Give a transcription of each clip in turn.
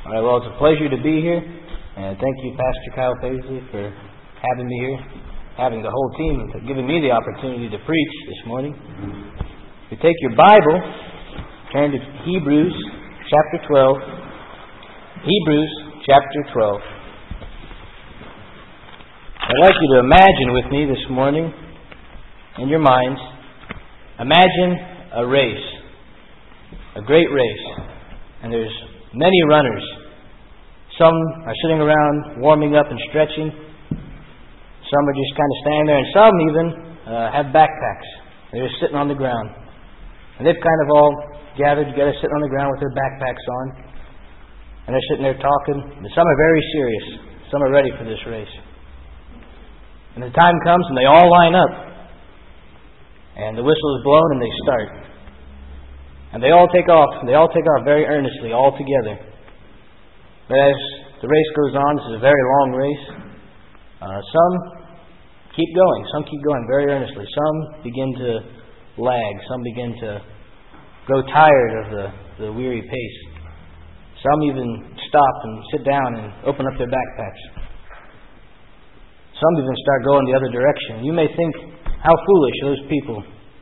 All right, well, it's a pleasure to be here, and thank you, Pastor Kyle Paisley, for having me here, having the whole team, and giving me the opportunity to preach this morning. If you take your Bible, turn to Hebrews chapter 12. Hebrews chapter 12. I'd like you to imagine with me this morning, in your minds, imagine a race, a great race, and there's many runners. Some are sitting around warming up and stretching. Some are just kind of standing there, and some even have backpacks. They're just sitting on the ground. And they've kind of all gathered together, sitting on the ground with their backpacks on. And they're sitting there talking. And some are very serious. Some are ready for this race. And the time comes and they all line up. And the whistle is blown and they start. And they all take off. They all take off very earnestly, all together. But as the race goes on, this is a very long race. Some keep going. Some keep going very earnestly. Some begin to lag. Some begin to grow tired of the weary pace. Some even stop and sit down and open up their backpacks. Some even start going the other direction. You may think, how foolish those people.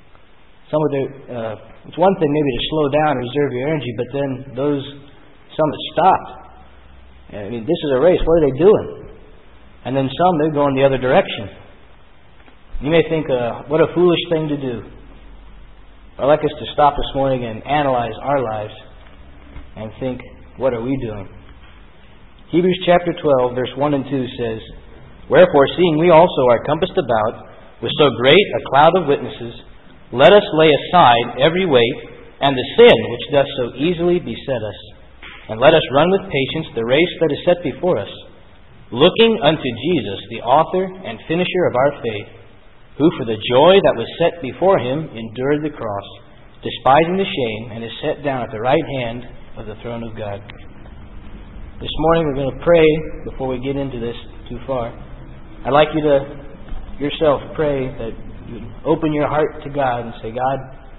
It's one thing maybe to slow down and reserve your energy, but then some that stopped. I mean, this is a race. What are they doing? And then some, they're going the other direction. You may think, what a foolish thing to do. I'd like us to stop this morning and analyze our lives and think, what are we doing? Hebrews chapter 12, verse 1 and 2 says, "Wherefore, seeing we also are compassed about with so great a cloud of witnesses, let us lay aside every weight and the sin which doth so easily beset us, and let us run with patience the race that is set before us, looking unto Jesus, the author and finisher of our faith, who for the joy that was set before him endured the cross, despising the shame, and is set down at the right hand of the throne of God." This morning we're going to pray before we get into this too far. I'd like you to yourself pray that you open your heart to God and say, God,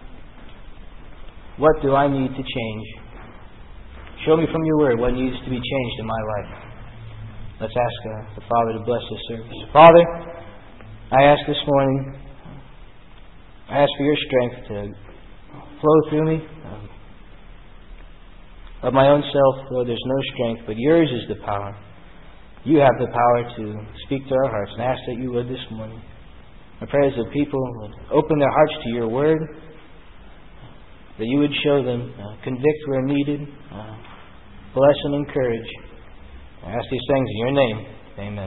what do I need to change? Show me from your word what needs to be changed in my life. Let's ask the Father to bless this service. Father, I ask this morning, I ask for your strength to flow through me. Of my own self, Lord, there's no strength, but yours is the power. You have the power to speak to our hearts, and I ask that you would this morning. I pray as the people would open their hearts to your word, that you would show them, convict where needed, bless and encourage. I ask these things in your name. Amen.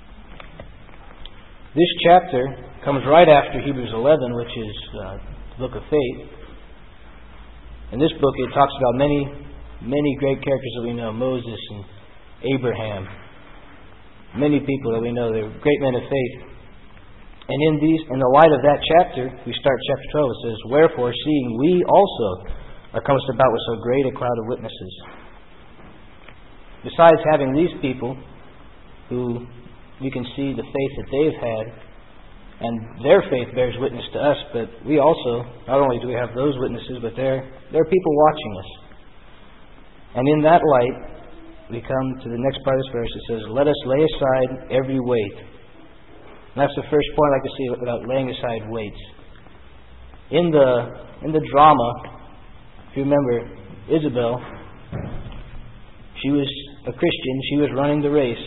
This chapter comes right after Hebrews 11, which is the book of faith. In this book, it talks about many great characters that we know, Moses and Abraham. Many people that we know, they're great men of faith. And in the light of that chapter, we start chapter 12. It says, "Wherefore, seeing we also are compassed about with so great a crowd of witnesses." Besides having these people who you can see the faith that they've had, and their faith bears witness to us, but we also, not only do we have those witnesses, but there are people watching us. And in that light, we come to the next part of this verse. It says, "Let us lay aside every weight." And that's the first point I'd like to see about laying aside weights. In the drama, if you remember, Isabel, she was a Christian. She was running the race.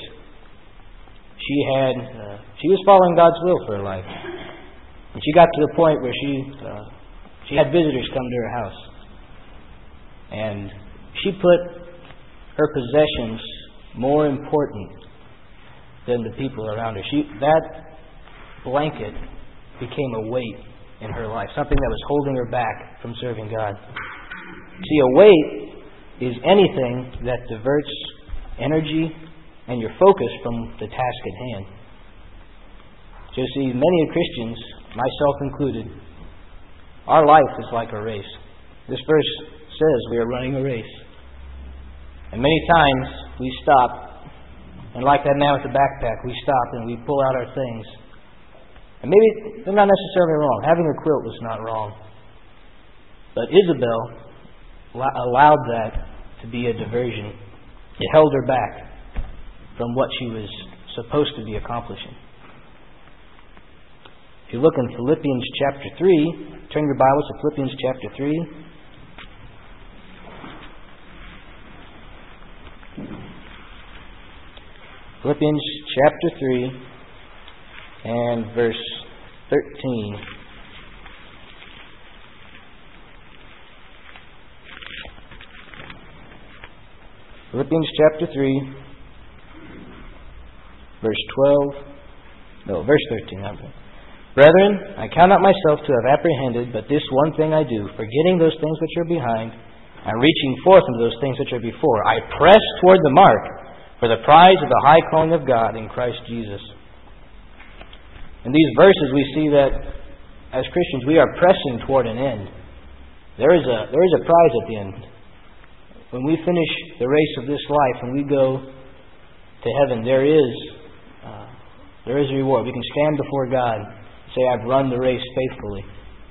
She was following God's will for her life. And she got to the point where she had visitors come to her house. And she put her possessions more important than the people around her. That blanket became a weight in her life, something that was holding her back from serving God. See, a weight is anything that diverts energy and your focus from the task at hand. So you see, many Christians, myself included, our life is like a race. This verse says we are running a race. And many times we stop, and like that man with the backpack, we stop and we pull out our things. And maybe they're not necessarily wrong. Having a quilt was not wrong. But Isabel allowed that to be a diversion. It held her back from what she was supposed to be accomplishing. If you look in Philippians chapter 3, turn your Bibles to Philippians chapter 3. Philippians chapter 3 and verse 13. Philippians chapter 3, verse 13. Brethren, I count not myself to have apprehended, but this one thing I do, forgetting those things which are behind, and reaching forth unto those things which are before. I press toward the mark for the prize of the high calling of God in Christ Jesus. In these verses we see that as Christians we are pressing toward an end. There is a prize at the end. When we finish the race of this life and we go to heaven, there is a reward. We can stand before God and say, I've run the race faithfully.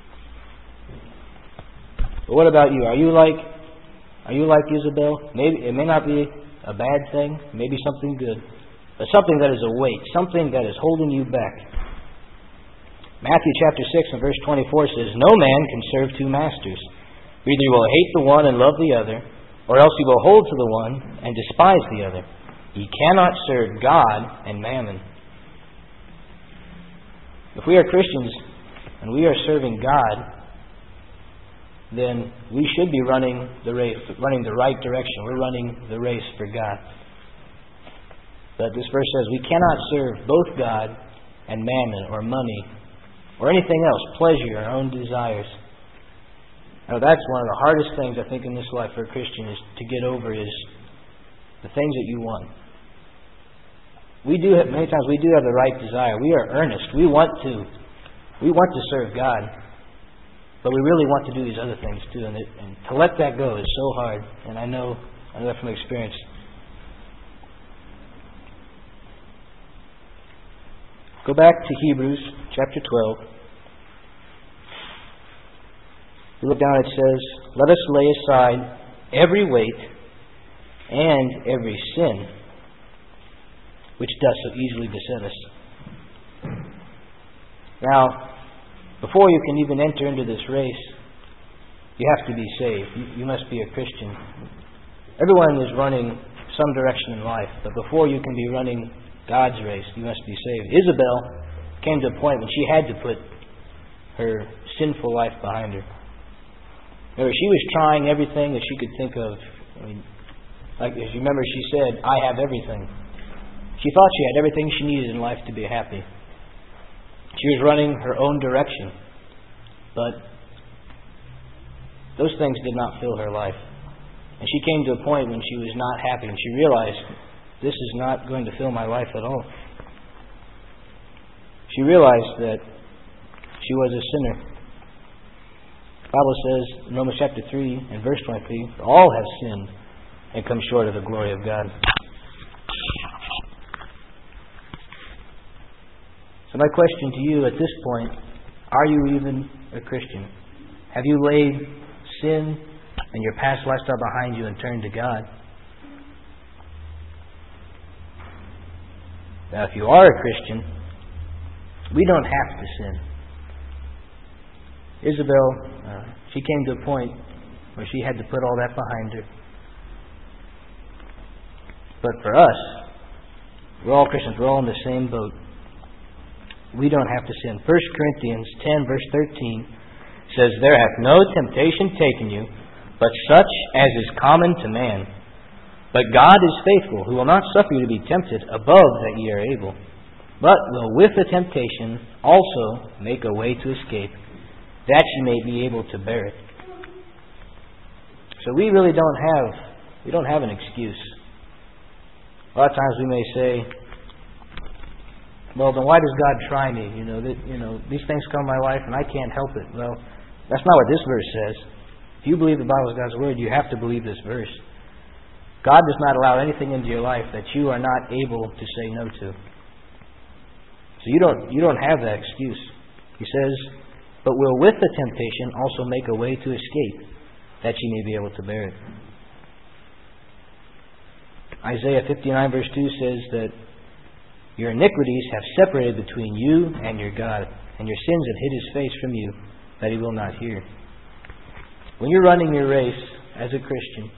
But what about you? Are you like Isabel? Maybe it may not be a bad thing, maybe something good, but something that is a weight, something that is holding you back. Matthew chapter 6 and verse 24 says, No man can serve two masters. Either you will hate the one and love the other, or else you will hold to the one and despise the other. Ye cannot serve God and mammon. If we are Christians and we are serving God, then we should be running the race, running the right direction. We're running the race for God. But this verse says we cannot serve both God and mammon or money or anything else, pleasure, our own desires. Now that's one of the hardest things I think in this life for a Christian is to get over is the things that you want. Many times we do have the right desire. We are earnest. We want to serve God. But we really want to do these other things too. And to let that go is so hard. And I know that from experience. Go back to Hebrews chapter 12. You look down, it says, Let us lay aside every weight and every sin which does so easily beset us. Now, before you can even enter into this race, you have to be saved. You must be a Christian. Everyone is running some direction in life, but before you can be running God's race, you must be saved. Isabel came to a point when she had to put her sinful life behind her. Remember, she was trying everything that she could think of. Like as you remember, she said, I have everything. She thought she had everything she needed in life to be happy. She was running her own direction. But those things did not fill her life. And she came to a point when she was not happy, and she realized, this is not going to fill my life at all. She realized that she was a sinner. The Bible says in Romans chapter 3 and verse 23, all have sinned and come short of the glory of God. So my question to you at this point, are you even a Christian? Have you laid sin and your past lifestyle behind you and turned to God? Now, if you are a Christian, we don't have to sin. Isabel, she came to a point where she had to put all that behind her. But for us, we're all Christians. We're all in the same boat. We don't have to sin. 1 Corinthians 10 verse 13 says, There hath no temptation taken you, but such as is common to man. But God is faithful, who will not suffer you to be tempted above that ye are able, but will with the temptation also make a way to escape, that ye may be able to bear it. So we really don't have an excuse. A lot of times we may say, well, then why does God try me? These things come in my life and I can't help it. Well, that's not what this verse says. If you believe the Bible is God's Word, you have to believe this verse. God does not allow anything into your life that you are not able to say no to. So you don't have that excuse. He says, but will with the temptation also make a way to escape, that ye may be able to bear it. Isaiah 59 verse 2 says that your iniquities have separated between you and your God, and your sins have hid His face from you, that He will not hear. When you're running your race as a Christian,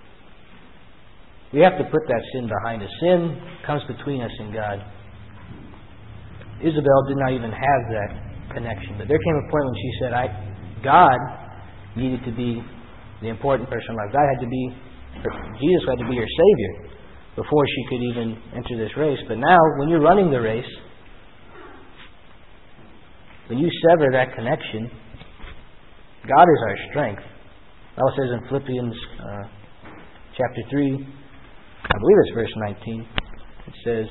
we have to put that sin behind us. Sin comes between us and God. Isabel did not even have that connection, but there came a point when she said, God needed to be the important person in life. Jesus had to be her Savior before she could even enter this race. But now, when you're running the race, when you sever that connection, God is our strength. The Bible says in Philippians chapter 3, I believe it's verse 19, it says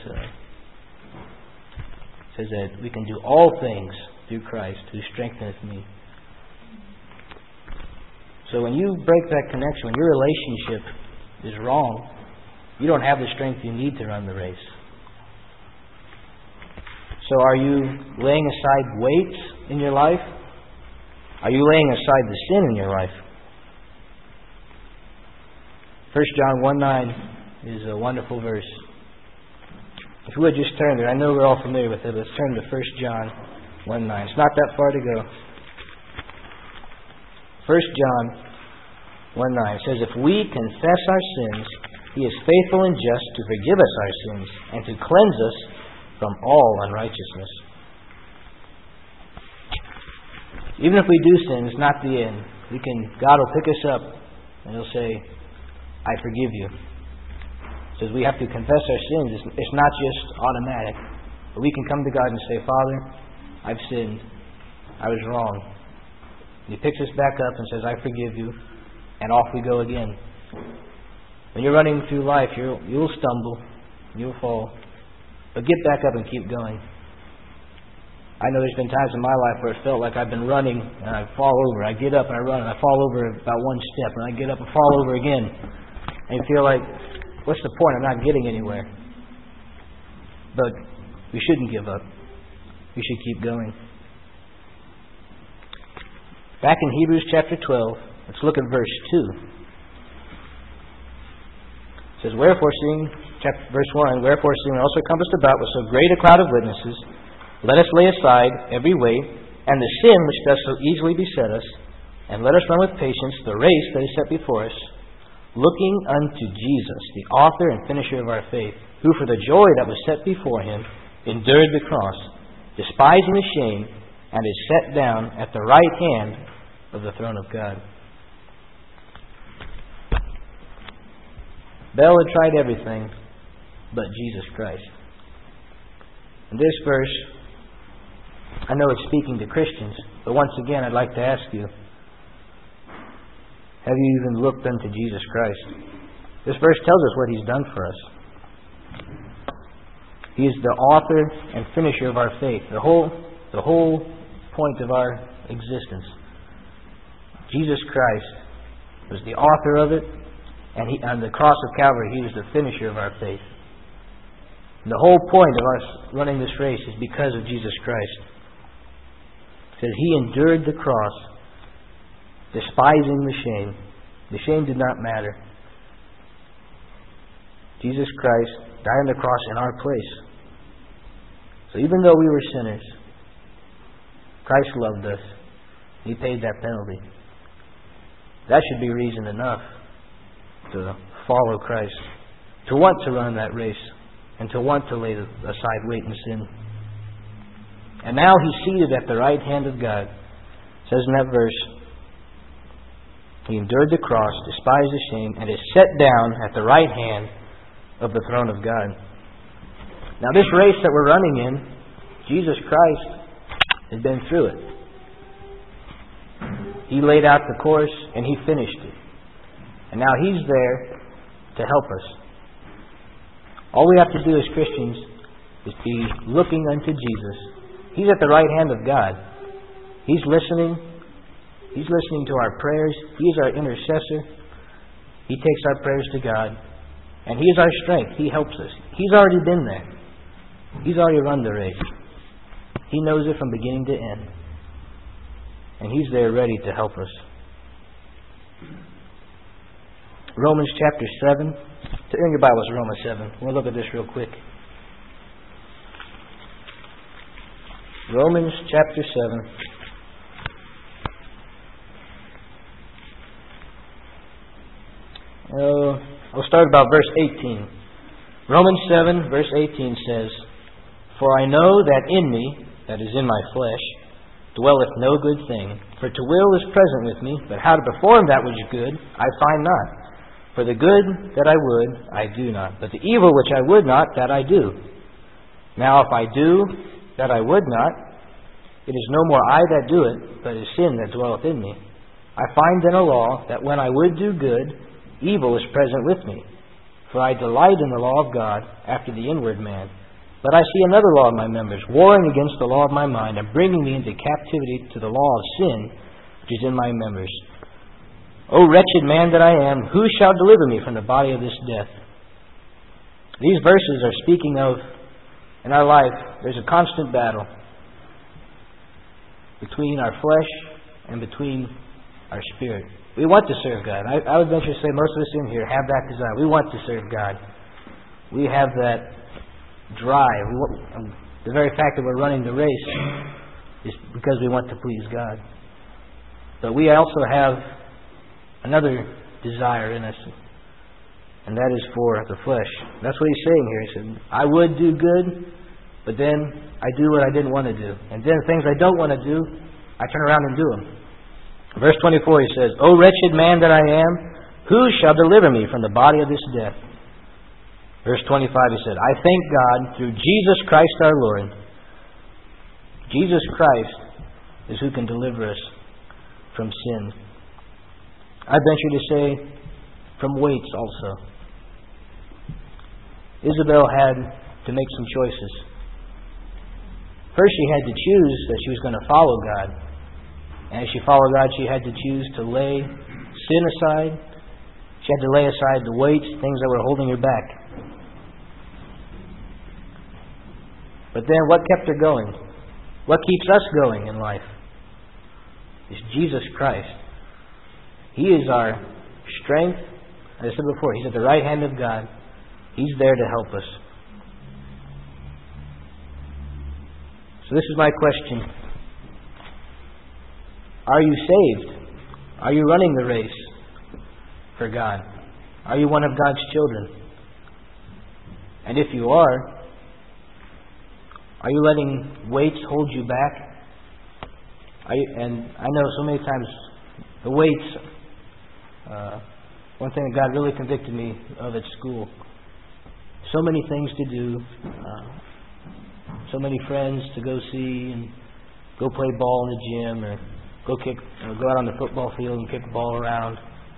that we can do all things through Christ who strengtheneth me. So when you break that connection, when your relationship is wrong, you don't have the strength you need to run the race. So are you laying aside weights in your life? Are you laying aside the sin in your life? 1 John 1:9 is a wonderful verse. If we would just turn there, I know we're all familiar with it, let's turn to 1 John 1:9. It's not that far to go. 1 John 1:9 says, if we confess our sins, He is faithful and just to forgive us our sins and to cleanse us from all unrighteousness. Even if we do sin, it's not the end. God will pick us up and He'll say, I forgive you. It says we have to confess our sins. It's not just automatic. But we can come to God and say, Father, I've sinned. I was wrong. And He picks us back up and says, I forgive you. And off we go again. When you're running through life, you'll stumble, you'll fall, but get back up and keep going. I know there's been times in my life where it felt like I've been running and I fall over. I get up and I run and I fall over about one step, and I get up and fall over again. And you feel like, what's the point? I'm not getting anywhere. But we shouldn't give up. We should keep going. Back in Hebrews chapter 12, let's look at verse 2. It says, verse 1, wherefore seeing also compassed about with so great a cloud of witnesses, let us lay aside every weight and the sin which does so easily beset us, and let us run with patience the race that is set before us, looking unto Jesus, the author and finisher of our faith, who for the joy that was set before Him endured the cross, despising the shame, and is set down at the right hand of the throne of God. Bell had tried everything but Jesus Christ. In this verse, I know it's speaking to Christians, but once again I'd like to ask you, have you even looked unto Jesus Christ? This verse tells us what He's done for us. He is the author and finisher of our faith, the whole point of our existence. Jesus Christ was the author of it, and on the cross of Calvary, He was the finisher of our faith. And the whole point of us running this race is because of Jesus Christ. It says He endured the cross, despising the shame. The shame did not matter. Jesus Christ died on the cross in our place. So even though we were sinners, Christ loved us. He paid that penalty. That should be reason enough to follow Christ, to want to run that race, and to want to lay aside weight and sin. And now He's seated at the right hand of God. It says in that verse, He endured the cross, despised the shame, and is set down at the right hand of the throne of God. Now this race that we're running in, Jesus Christ has been through it. He laid out the course and He finished it. And now He's there to help us. All we have to do as Christians is be looking unto Jesus. He's at the right hand of God. He's listening. He's listening to our prayers. He is our intercessor. He takes our prayers to God. And He is our strength. He helps us. He's already been there. He's already run the race. He knows it from beginning to end. And He's there ready to help us. Romans chapter 7. Turn your Bibles to Romans 7. We'll look at this real quick. Romans chapter 7. I'll start about verse 18. Romans 7, verse 18 says, "For I know that in me, that is in my flesh, dwelleth no good thing. For to will is present with me, but how to perform that which is good I find not. For the good that I would, I do not. But the evil which I would not, that I do. Now if I do that I would not, it is no more I that do it, but it is sin that dwelleth in me. I find then a law, that when I would do good, evil is present with me. For I delight in the law of God after the inward man. But I see another law in my members, warring against the law of my mind, and bringing me into captivity to the law of sin, which is in my members. O wretched man that I am, who shall deliver me from the body of this death?" These verses are speaking of, in our life, there's a constant battle between our flesh and between our spirit. We want to serve God. I would venture to say most of us in here have that desire. We want to serve God. We have that drive. The very fact that we're running the race is because we want to please God. But we also have another desire in us, and that is for the flesh. That's what he's saying here. He said, I would do good, but then I do what I didn't want to do. And then things I don't want to do, I turn around and do them. Verse 24, he says, "O wretched man that I am, who shall deliver me from the body of this death?" Verse 25, he said, "I thank God through Jesus Christ our Lord." Jesus Christ is who can deliver us from sin. I venture to say from weights also. Isabel had to make some choices. First, she had to choose that she was going to follow God. And as she followed God, she had to choose to lay sin aside. She had to lay aside the weights, things that were holding her back. But then what kept her going? What keeps us going in life? Is Jesus Christ. He is our strength. As I said before, He's at the right hand of God. He's there to help us. So this is my question. Are you saved? Are you running the race for God? Are you one of God's children? And if you are you letting weights hold you back? And I know so many times the weights, one thing that God really convicted me of at school, so many things to do, so many friends to go see and go play ball in the gym or go out on the football field and kick the ball around.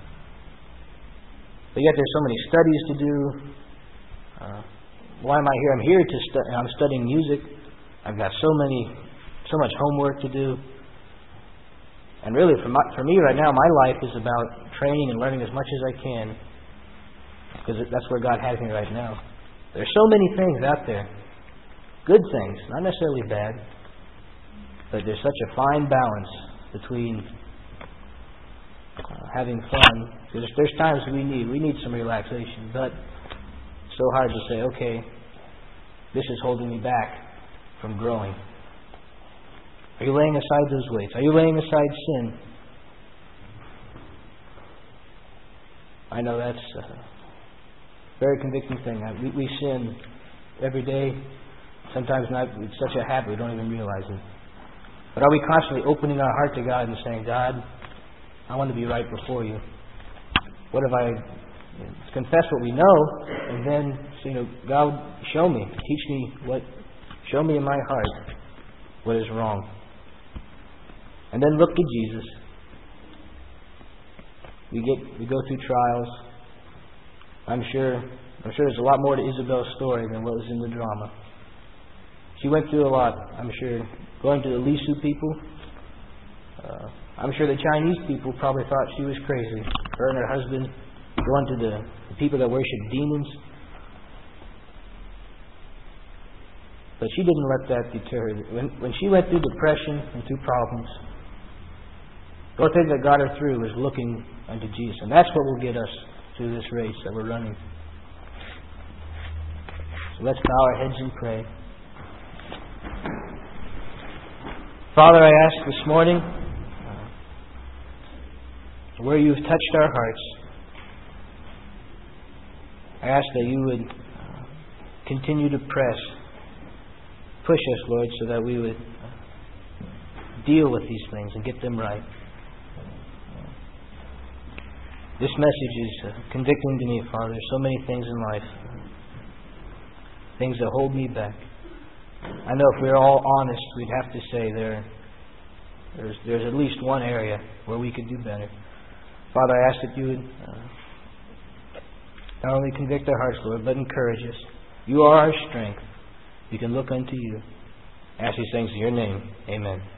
But yet there's so many studies to do. Why am I here? I'm here to I'm studying music. I've got so much homework to do. And really, for me right now, my life is about training and learning as much as I can, because that's where God has me right now. There's so many things out there, good things, not necessarily bad, but there's such a fine balance between having fun. Because there's times we need some relaxation, but it's so hard to say, okay, this is holding me back from growing. Are you laying aside those weights? Are you laying aside sin? I know that's a very convicting thing. We sin every day. Sometimes not. It's such a habit we don't even realize it. But are we constantly opening our heart to God and saying, God, I want to be right before you. What if I confess what we know, and then say, God, show me, teach me show me in my heart what is wrong. And then look to Jesus. We go through trials. I'm sure there's a lot more to Isabel's story than what was in the drama. She went through a lot, I'm sure. Going to the Lisu people. I'm sure the Chinese people probably thought she was crazy. Her and her husband going to the people that worship demons. But she didn't let that deter her. When she went through depression and through problems, the only thing that got her through was looking unto Jesus. And that's what will get us through this race that we're running. So let's bow our heads and pray. Father, I ask this morning, where you've touched our hearts, I ask that you would continue to push us, Lord, so that we would deal with these things and get them right. This message is convicting to me, Father. So many things in life, things that hold me back. I know if we're all honest, we'd have to say there's at least one area where we could do better. Father, I ask that you would not only convict our hearts, Lord, but encourage us. You are our strength. We can look unto you. I ask these things in your name. Amen.